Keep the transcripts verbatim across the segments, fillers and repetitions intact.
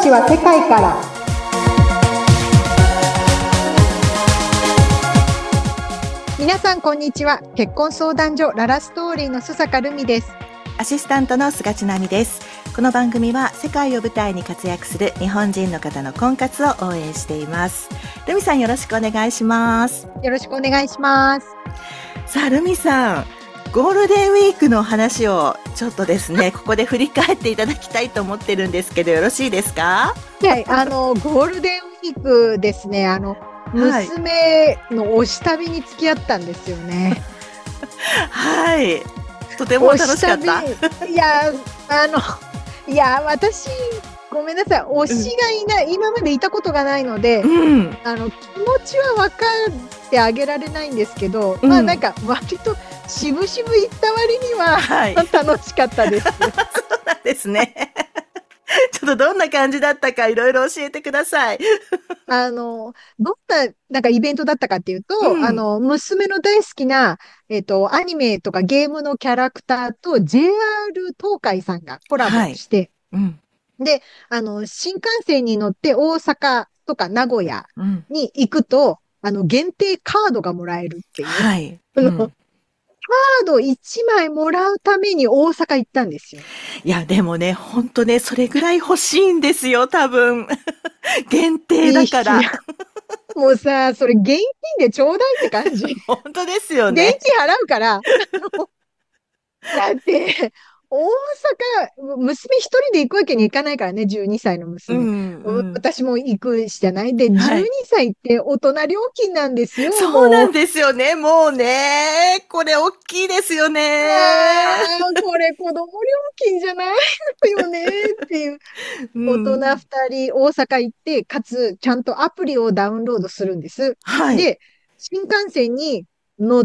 ちは世界から。皆さんこんにちは。結婚相談所ララストーリーの須坂るみです。 アシスタントの菅千奈美です。この番組は世界を舞台に活躍する日本人の方の婚活を応援しています。るみさん、よろしくお願いします。 よろしくお願いします。 さあ、るみさん、ゴールデンウィークの話をちょっとですね、ここで振り返っていただきたいと思ってるんですけど、よろしいですか？ はい、あのゴールデンウィークですね、あの娘の推し旅に付き合ったんですよね。 はい、とても楽しかった。 いや、あのいや私ごめんなさい、推しがいない、うん、今までいたことがないので、うん、あの気持ちは分かってあげられないんですけど、うん、まあなんか割としぶしぶ行った割には、はい、楽しかったです。そうなんですね。ちょっとどんな感じだったかいろいろ教えてください。 あの、どんな、なんかイベントだったかっていうと、うん、あの、娘の大好きな、えっと、アニメとかゲームのキャラクターと ジェイアール 東海さんがコラボして、はい、うんで、あの、新幹線に乗って大阪とか名古屋に行くと、うん、あの、限定カードがもらえるっていう。はい。うん、カードいちまいもらうために大阪行ったんですよ。 いや、でもね、ほんとね、それぐらい欲しいんですよ、多分。限定だから。 もうさ、それ現金でちょうだいって感じ。 本当ですよね。 現金払うから。だって、大阪、娘一人で行くわけにいかないからね、じゅうにさいの娘。うんうん、私も行くしじゃない。で、はい、じゅうにさいって大人料金なんですよ。 そうなんですよね。もうね。これ大きいですよね。 これ子供料金じゃないのよねっていう。大人二人大阪行って、かつちゃんとアプリをダウンロードするんです。はい、で、新幹線に乗って、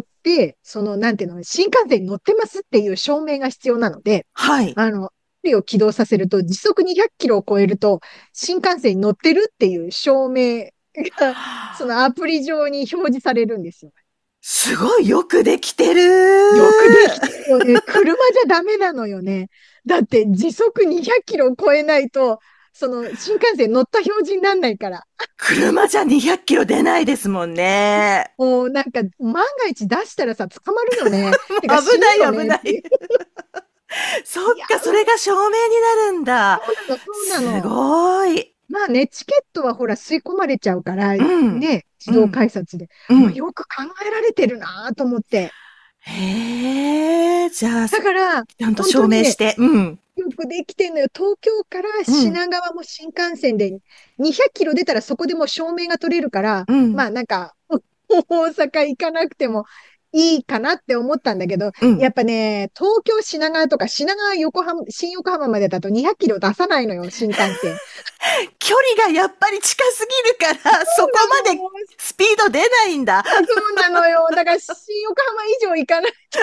その、なんていうの、新幹線に乗ってますっていう証明が必要なので、はい。あの、アプリを起動させると、時速にひゃっキロを超えると、新幹線に乗ってるっていう証明が、そのアプリ上に表示されるんですよ。 すごいよくできてる。 よくできてるよね。車じゃダメなのよね。だって時速にひゃっキロを超えないと、その新幹線乗った表示になんないから。 車じゃにひゃっキロ出ないですもんね。 もうなんか万が一出したらさ、捕まるよね。 危ない危ない。そっか、それが証明になるんだ。そうなの、そうなの。すごい。 まあね、チケットはほら吸い込まれちゃうから、うん、ね、自動改札で。うんまあ、よく考えられてるなと思って。 へえ、じゃあ、 だから、 ちゃんと証明して。 ね、うん。よくできてんのよ。東京から品川も新幹線でにひゃっキロ出たらそこでもう証明が取れるから、うん、まあなんか、大阪行かなくてもいいかなって思ったんだけど、うん、やっぱね、東京品川とか品川横浜、新横浜までだとにひゃっキロ出さないのよ、新幹線。 距離がやっぱり近すぎるから、そこまでスピード出ないんだ。 そうなのよ。だから新横浜以上行かないと。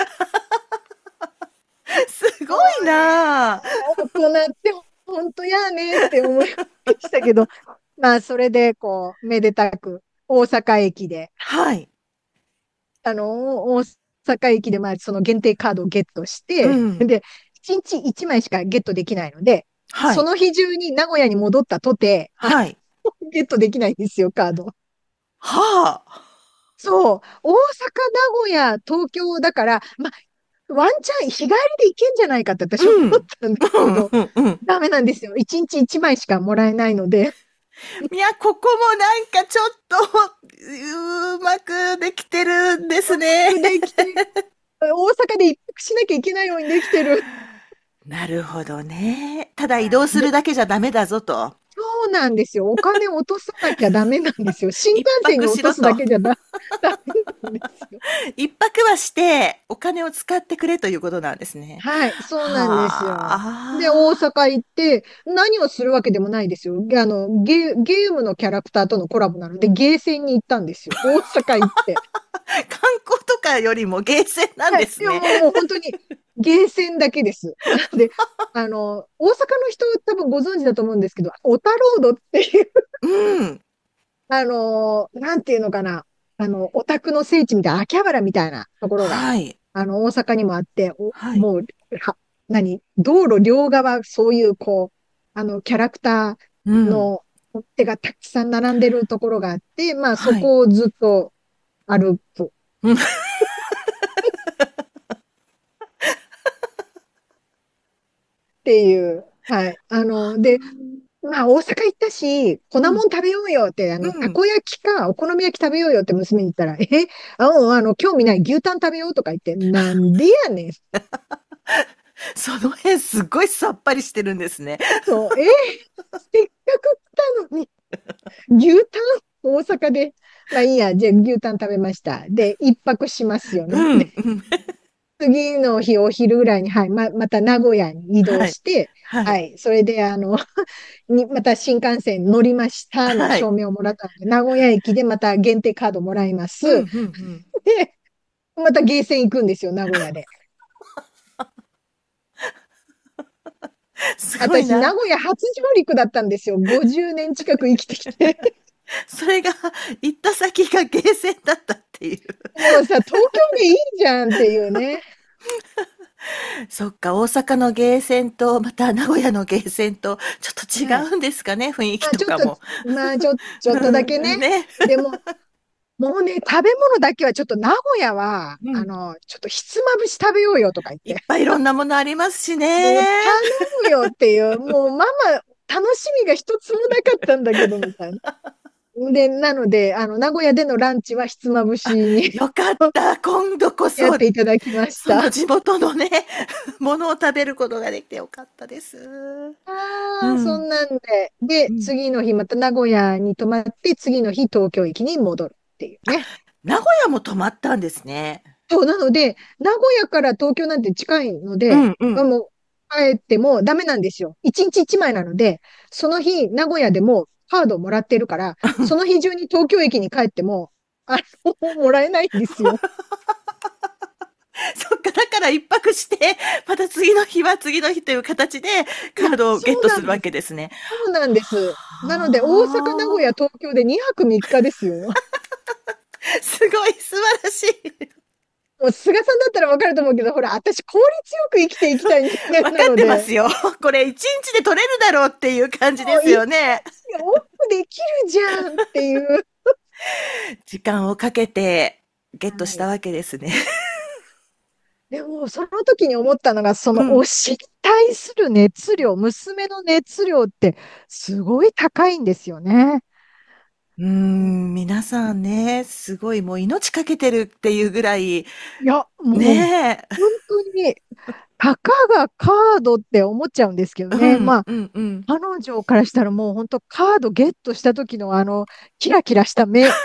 すごいなぁ。 大人って本当やねって思いましたけど、まあそれでこう、めでたく大阪駅で。はい。あの、大阪駅でまあその限定カードをゲットして、うん、で、いちにちいちまいしかゲットできないので、はい、その日中に名古屋に戻ったとて、はい。ゲットできないんですよ、カード。はあ。そう。大阪、名古屋、東京だから、まあ、ワンチャン日帰りで行けんじゃないかって私思ったんだけど、うんうんうん、ダメなんですよ。いちにちいちまいしかもらえないので。 いや、ここもなんかちょっと、うまくできてるんですね。 できて大阪で一泊しなきゃいけないようにできてる。 なるほどね。ただ移動するだけじゃダメだぞと。 そうなんですよ。お金を落とさなきゃダメなんですよ。新幹線に落とすだけじゃダメなんですよ。 一泊はして、お金を使ってくれということなんですね。 はい、そうなんですよ。で、大阪行って、何をするわけでもないですよ。あの、ゲ、ゲームのキャラクターとのコラボなので、ゲーセンに行ったんですよ。大阪行って。 観光とかよりもゲーセンなんですね。 はい、もうもう本当に、ゲーセンだけです。で、あの、大阪の人多分ご存知だと思うんですけど、オタロードっていう、うん、あの、なんていうのかな、あの、オタクの聖地みたいな、秋葉原みたいなところが、はい、あの、大阪にもあって、はい、もう、は、何、道路両側、そういう、こう、あの、キャラクターうん。 の手がたくさん並んでるところがあって、まあそはい。 こをずっと歩くっうん。 ていう、はい。あの、で、まあ大阪行ったし、粉うん。 もん食べようよって、あの、たうん。 こ焼きかお好み焼き食べようよって娘に言ったら、え、あ、うんあの、興味ない牛タン食べようとか言って、なんでやねん。 その辺すっごいさっぱりしてるんですね。 そう、え、せっかく来たのに、牛タン大阪で。まあいいや、じゃあ牛タン食べました。で、一泊しますよね。 うん、うん。 次の日お昼ぐらいに、はい、ま、また名古屋に移動はい。 して、 はい。 はい、それで、あの、に、また新幹線乗りましたのはい。 証明をもらったので、名古屋駅でまた限定カードもらいます。 うん、うん、うん。 で、またゲーセン行くんですよ、名古屋で。 すごい私、名な。 古屋初上陸だったんですよ。ごじゅうねん近く生きてきて。 それが、行った先がゲーセンだったっていう。 もうさ、東京でいいじゃんっていうね。 そっか、大阪のゲーセンと、また名古屋のゲーセンと、ちょっとはい。 違うんですかね、雰囲気まあ、ちょっと、 とかも。 まあ、ちょ、ちょっとだけね。 うん、ね。 でも、もうね、食べ物だけはちょっと名古屋は、 うん。 あの、ちょっとひつまぶし食べようよとか言って、 いっぱいいろんなものありますしもうね。 頼むよっていう、もうママ、楽しみが一つもなかったんだけど、みたいな。で、なので、あの、名古屋でのランチはひつまぶしあ、 によかった。今度こそ、 やっていただきました。 その地元のね、ものを食べることができてよかったです。うああ、そん。 んなんで。で、 うん。 次の日また名古屋に泊まって、次の日東京駅に戻るっていうね。 名古屋も泊まったんですね。 そう、なので、名古屋から東京なんて近いので、 うんうん。 あもう、帰ってもダメなんですよ。一日一枚なので、その日、名古屋でもカードをもらってるから、その日中に東京駅に帰っても、あの、もらえないんですよ。 そっか、だから一泊して、また次の日は次の日という形でいや、 カードをそゲットするわうなんです。 けですね。 そうなんです。なので、大阪、名古屋、 は東京でにはくみっかですよ。 あ、すごい素晴らしい。 もう菅さんだったらわかると思うけど、ほら、私効率よく生きていきたい人間分かっなので、 てますよ。これ一日で取れるだろうっていう感じですもう一よね。 日オフできるじゃんっていう。 時間をかけてゲットはい。 したわけですね。 でも、その時に思ったのが、そのうん。 推しに対する熱量、娘の熱量ってすごい高いんですよね。 うーん、皆さんね、すごいもう命かけてるっていうぐらい、 いや、もう、 ねえ。 本当に、たかがカードって思っちゃうんですけどね。 うん、 まあ、 うん、うん。 彼女からしたらもう本当カードゲットした時のあの、キラキラした目。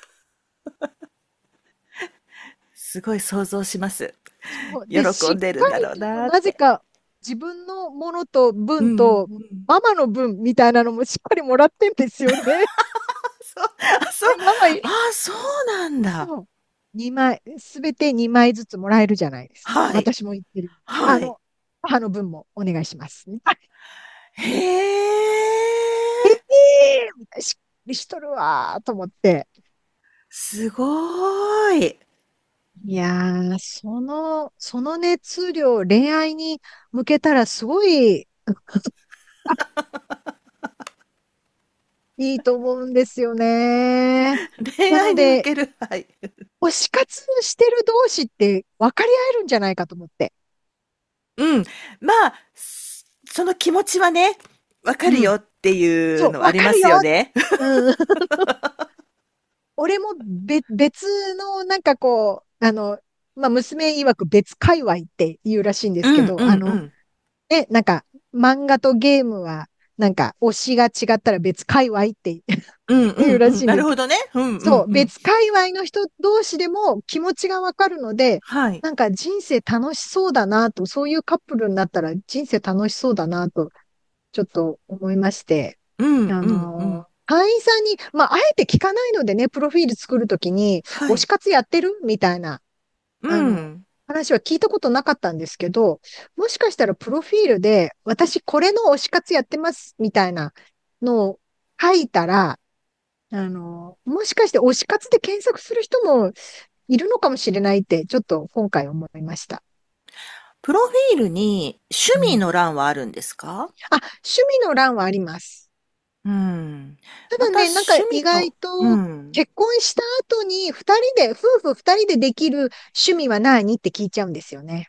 すごい想像します。 そう喜で、しっんでるんだろうかりと、 なって。 なぜか自分のものとうん、 分と、 うん。 ママの分みたいなのもしっかりもらってんですよね。 そう、あ、そう、 で、ママ、 あ、そうなんだ。 そう。にまい、すべてにまいずつもらえるじゃないですか。 はい、 私も言ってる。あはい。 の、母の分もお願いします。 へえ、 ええみたいな、しっかりしとるわーと思って。 すごい。 いやー、その、その熱量、恋愛に向けたらすごいいいと思うんですよね。 恋愛なので、 に向ける、はい。 推し活してる同士って分かり合えるんじゃないかと思って。 うん。まあ、すその気持ちはね、わかるうん。 よっていうそう、 のはありま分かるよ。 すよね。 うん。俺も別、別の、なんかこう、あの、まあ、娘曰く別界隈って言うらしいんでうん、うすけど、あん、うの、 ん。 ね、なんか、漫画とゲームは、なんか、推しが違ったら別界隈ってうん、 言ううん、うん。 らしいんですけど、 なるほどね。うん、うん、 そう、 うん。 別界隈の人同士でも気持ちがわかるので、 はい。 なんか人生楽しそうだなと、そういうカップルになったら人生楽しそうだなと、ちょっと思いまして、 うん、 あうん、うん。 の、会員さんに、まあ、あえて聞かないのでね、プロフィール作るときに、 はい。 推し活やってるみたいな、 うあの、 ん。 話は聞いたことなかったんですけど、もしかしたらプロフィールで、私これの推し活やってます、みたいなのを書いたら、あの、もしかして推し活で検索する人もいるのかもしれないって、ちょっと今回思いました。 プロフィールに趣味うん。 の欄はあるんですか？ あ、趣味の欄はあります。 うん。 ただね、 また趣なんか意味と、う外とん。 結婚した後に二人で、夫婦二人でできる趣味は何って聞いちゃうんですよね。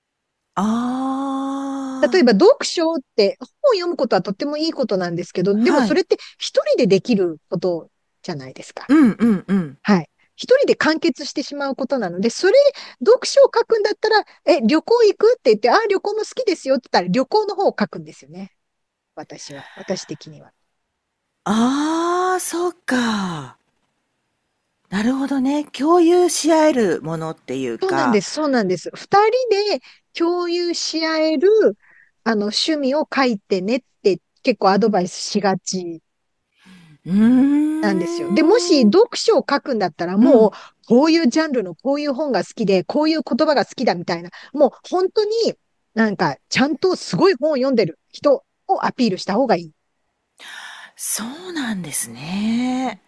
例えばあ読書って本を読むことはとってもいいことなんですけど、 あ、はい。 でもそれって一人でできることじゃないですか。 うんうんうん。 はい。一人で完結してしまうことなので、それ、読書を書くんだったら、え、旅行行くって言って、あ、旅行も好きですよって言ったら、旅行の方を書くんですよね。私は。私的には。 ああ、そうか。なるほどね。共有し合えるものっていうか。 そうなんです、そうなんです。二人で共有し合える、あの、趣味を書いてねって結構アドバイスしがちうーなんですよ。で、もしん。 読書を書くんだったら、 うん。 もう、こういうジャンルのこういう本が好きで、こういう言葉が好きだみたいな、もう本当になんか、ちゃんとすごい本を読んでる人をアピールした方がいい。 そうなんですね。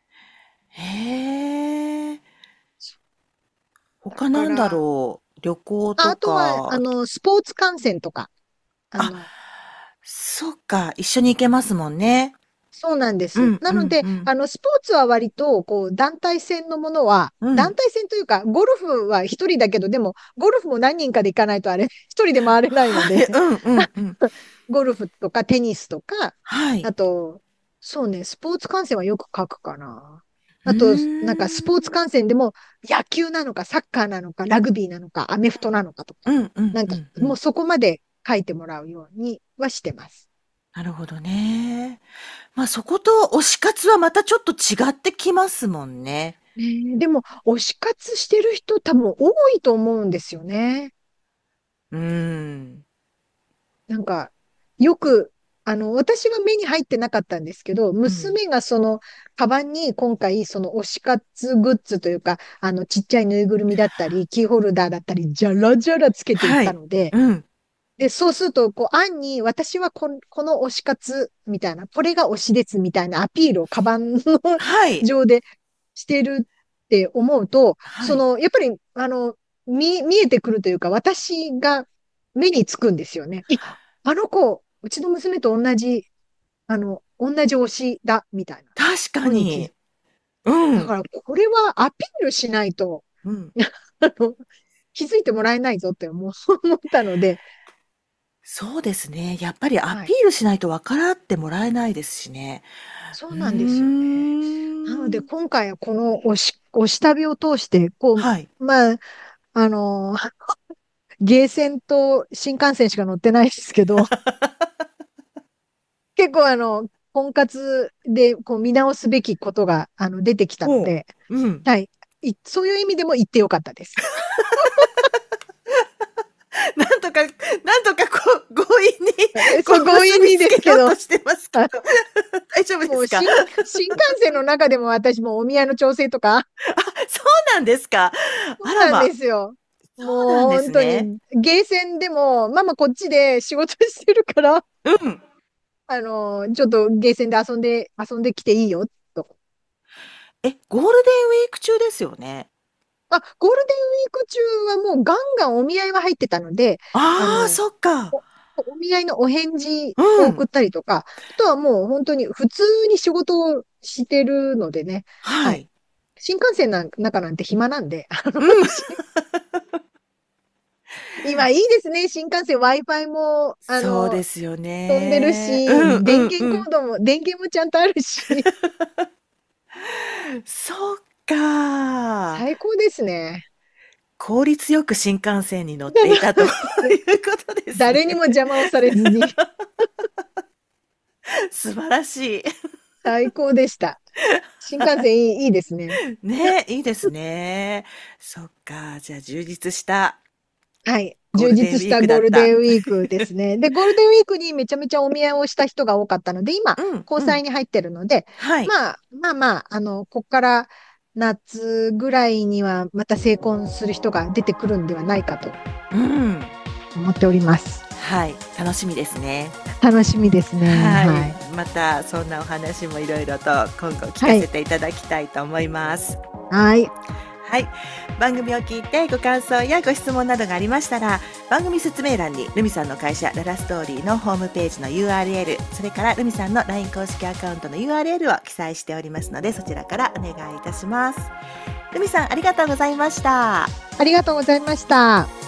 へえ。 だ他なんだから、 ろう。旅行あとあとは、あか。 の、スポーツ観戦とか、ああ、 の、 そっか。一緒に行けますもんね。 そうなんです。 うんうなので、 んうん。 あの、スポーツは割と、こう、団体戦のものは、 うん。 団体戦というか、ゴルフは一人だけど、でも、ゴルフも何人かで行かないとあれ、一人で回れないので、 はい。うんうんうん。 ゴルフとかテニスとか、 はい。 あと、そうね、スポーツ観戦はよく書くかな。 うーあと、なんかスポーツん。 観戦でも野球なのかサッカーなのかラグビーなのかアメフトなのかとか、 うんうんなんかうんうん。 もうそこまで書いてもらうようにはしてます。 なるほどね。まあ、そこと推し活はまたちょっと違ってきますもんね。 ねえ、でも、推し活してる人多分多いと思うんですよね。 うーん。 なんか、よく、あの、私は目に入ってなかったんですけど、 うん。 娘がその、カバンに今回、その推し活グッズというか、あの、ちっちゃいぬいぐるみだったり、キーホルダーだったり、じゃらじゃらつけていっはい。 たので、 うん。 で、そうすると、こう、案に、私はこ、この推し活みたいな、これが推しですみたいなアピールをカバンのはい。 上でしてるって思うと、 はい。 その、やっぱり、あの、見、見えてくるというか、私が目につくんですよね。あの子、うちの娘と同じ、あの、同じ推しだ、みたいな確かのに気づに。うん。 だから、これはアピールしないと、 うん。 あの、気づいてもらえないぞって思う思ったので、 そうですね。やっぱりアはい。 ピールしないと分からってもらえないですしね。うーそうなんですよね。なので、 ん。 今回はこの推し、推し旅を通して、こはい。 う、まあ、あのーゲーセンと新幹線しか乗ってないですけど、結構あの、婚活でこう見直すべきことがあの出てきたのほで、 う。うん。 はい。いそういう意味でも言ってよかったです。 なんとか、なんとかこう、強引に、こう、 そう、強引にで結びつけすけど、 ようとしてますけあど、大丈夫ですか？ もう新、新幹線の中でも私もお見合いの調整とか、 そうなんですか。 そうなんあらま。 ですよ。 そうなんでもう本当すね。 に、ゲーセンでも、ママこっちで仕事してるから、 うん。 あの、ちょっとゲーセンで遊んで、遊んできていいよ、と。 え、ゴールデンウィーク中ですよね？ あ、ゴールデンウィーク中はもうガンガンお見合いは入ってたので、あああ、 の、 そっか。 お、お見合いのお返事うん。 を送ったりとか、あとはもう本当に普通に仕事をしてるのでね、はい。 はい。 新幹線の中なんて暇なんで、あの、 うん。 し今いいですね、新幹線 Wi-Fi も、あの、 そうですよ飛んでるね。うし、 んう電源んうん。 コードも、電源もちゃんとあるし、 そっか。 最高ですね。 効率よく新幹線に乗っていたということですね。 誰にも邪魔をされずに、 素晴らしい。 最高でした。新幹線いい、いいですね。 ね、いいですね。そっか。じゃあ充実したはい。 ゴー充ルデンウィー実したゴークだった。 ルデンウィークですね。で、ゴールデンウィークにめちゃめちゃお見合いをした人が多かったので、今、 うんうん。 交際に入ってるので、 はい。 まあ、まあまあ、あの、こっから夏ぐらいにはまた成婚する人が出てくるんではないかとうん。 思っております。 はい。楽しみですね。 楽しみですね。 はい。 はい。 またそんなお話もいろいろと今後聞かはい。 せていただきたいと思います。 はい。 はい、番組を聞いてご感想やご質問などがありましたら、番組説明欄にルミさんの会社ララストーリーのホームページの ユーアールエル、それからルミさんの ライン 公式アカウントの ユーアールエル を記載しておりますので、そちらからお願いいたします。ルミさん、ありがとうございました。 ありがとうございました。